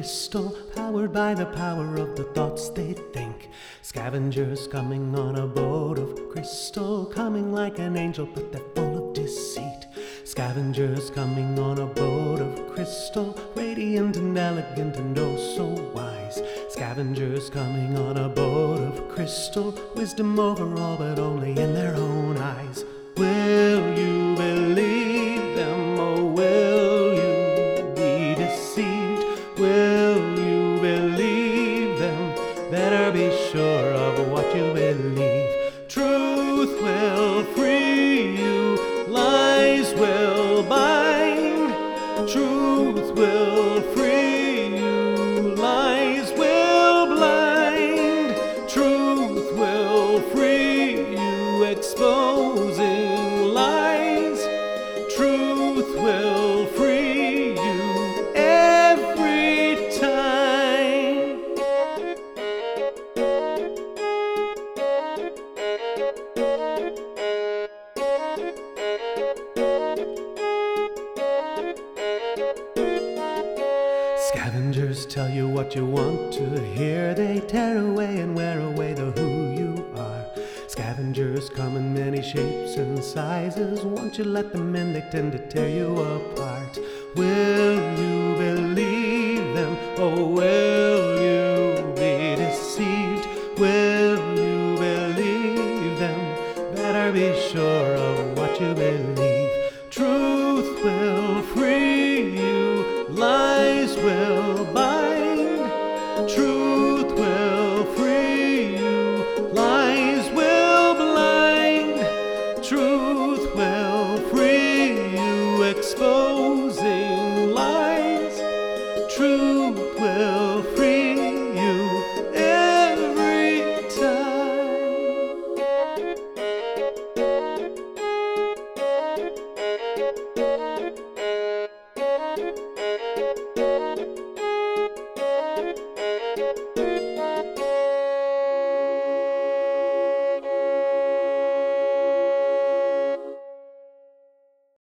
crystal, powered by the power of the thoughts they think. Scavengers coming on a boat of crystal, coming like an angel, but they're full of deceit. Scavengers coming on a boat of crystal, radiant and elegant and oh so wise. Scavengers coming on a boat of crystal, wisdom over all but only in their own eyes. Will you believe them, or will you be deceived? Will you believe them? Better be sure of what you believe. Truth will free you, lies will bind. Truth will free you, lies will blind. Truth will free you, exposing lies. Truth will free you every time. Scavengers tell you what you want to hear. They tear away and wear away the who you are. Scavengers come in many shapes and sizes. Once you let them in, they tend to tear you apart. Will you believe them? Oh,